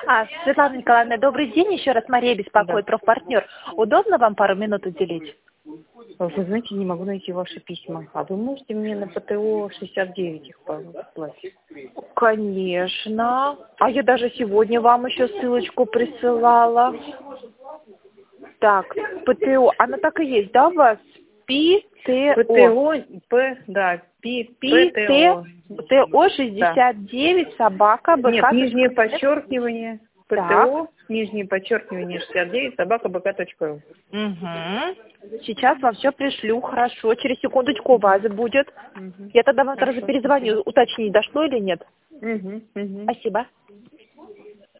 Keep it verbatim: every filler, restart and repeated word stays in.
А, Светлана Николаевна, добрый день. Еще раз Мария беспокоит, Да. профпартнер. Удобно вам пару минут уделить? Вы знаете, не могу найти ваши письма. А вы можете мне на ПТО шестьдесят девять их послать? Конечно. А я даже сегодня вам еще ссылочку присылала. Так, ПТО. Она так и есть, да, у вас? ПТО. ПТО, П, да, Пи, ПТО. ПТО шестьдесят девять, собака, Нет, БК. нижнее подчеркивание, Так. ПТО, нижнее подчеркивание шестьдесят девять, собака БК.ру. Угу. Сейчас вам все пришлю, хорошо. Через секундочку у вас будет. Угу. Я тогда вам Хорошо, сразу перезвоню, уточнить, дошло или нет. Угу, угу. Спасибо.